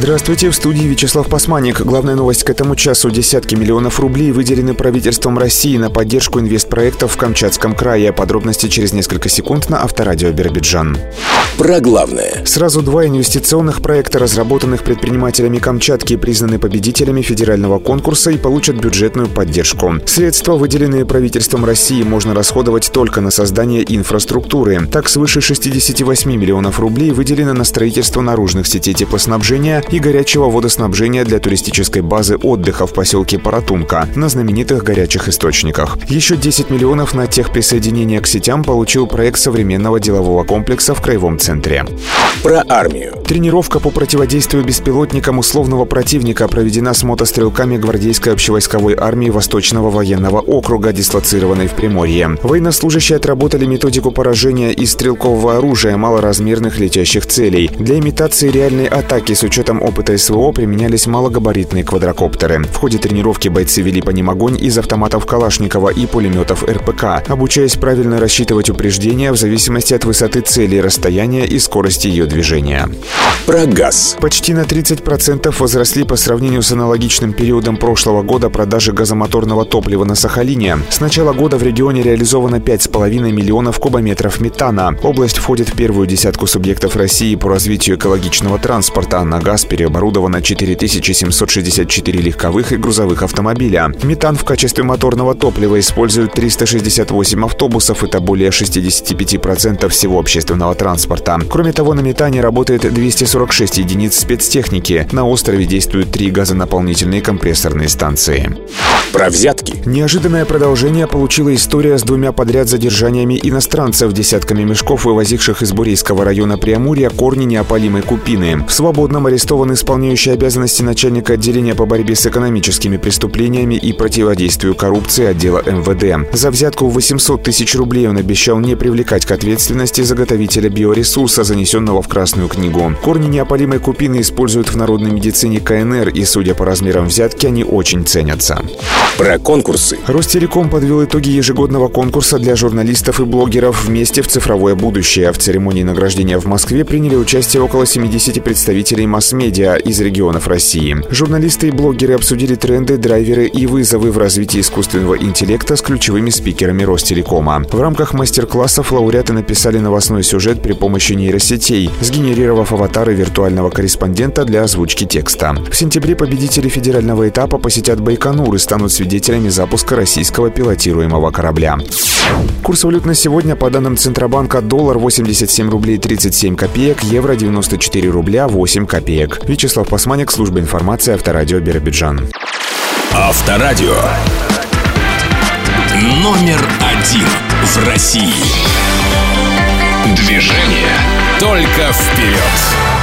Здравствуйте, в студии Вячеслав Пасманик. Главная новость к этому часу. Десятки миллионов рублей выделены правительством России на поддержку инвестпроектов в Камчатском крае. Подробности через несколько секунд на Авторадио Биробиджан. Про главное. Сразу два инвестиционных проекта, разработанных предпринимателями Камчатки, признаны победителями федерального конкурса и получат бюджетную поддержку. Средства, выделенные правительством России, можно расходовать только на создание инфраструктуры. Так, свыше 68 миллионов рублей выделено на строительство наружных сетей теплоснабжения и горячего водоснабжения для туристической базы отдыха в поселке Паратунка на знаменитых горячих источниках. Еще 10 миллионов на техприсоединение к сетям получил проект современного делового комплекса в Краевом центре. Про армию. Тренировка по противодействию беспилотникам условного противника проведена с мотострелками гвардейской общевойсковой армии Восточного военного округа, дислоцированной в Приморье. Военнослужащие отработали методику поражения из стрелкового оружия малоразмерных летящих целей. Для имитации реальной атаки с учетом опыта СВО применялись малогабаритные квадрокоптеры. В ходе тренировки бойцы вели по ним огонь из автоматов Калашникова и пулеметов РПК, обучаясь правильно рассчитывать упреждения в зависимости от высоты цели, расстояния и скорости ее движения. Про газ. Почти на 30% возросли по сравнению с аналогичным периодом прошлого года продажи газомоторного топлива на Сахалине. С начала года в регионе реализовано 5,5 миллионов кубометров метана. Область входит в первую десятку субъектов России по развитию экологичного транспорта. На газ переоборудовано 4764 легковых и грузовых автомобиля. Метан в качестве моторного топлива используют 368 автобусов. Это более 65% всего общественного транспорта. Кроме того, на метане работает 246 единиц спецтехники. На острове действуют 3 газонаполнительные компрессорные станции. Про взятки. Неожиданное продолжение получила история с 2 подряд задержаниями иностранцев, десятками мешков, вывозивших из Бурейского района Преамурья корни неопалимой купины. В свободном арестован исполняющий обязанности начальника отделения по борьбе с экономическими преступлениями и противодействию коррупции отдела МВД. За взятку в 800 тысяч рублей он обещал не привлекать к ответственности заготовителя биоресурса, занесенного в Красную книгу. Корни неопалимой купины используют в народной медицине КНР, и, судя по размерам взятки, они очень ценятся. Про конкурсы. Ростелеком подвел итоги ежегодного конкурса для журналистов и блогеров «Вместе в цифровое будущее». В церемонии награждения в Москве приняли участие около 70 представителей масс-медиа из регионов России. Журналисты и блогеры обсудили тренды, драйверы и вызовы в развитии искусственного интеллекта с ключевыми спикерами Ростелекома. В рамках мастер-классов лауреаты написали новостной сюжет при помощи нейросетей, сгенерировав аватары виртуального корреспондента для озвучки текста. В сентябре победители федерального этапа посетят Байконур и станут свидетелями запуска российского пилотируемого корабля. Курс валют на сегодня, по данным Центробанка: доллар 87 рублей 37 копеек, евро 94 рубля 8 копеек. Вячеслав Пасманик, служба информации, Авторадио Биробиджан. Авторадио. Номер 1 в России. Движение только вперед.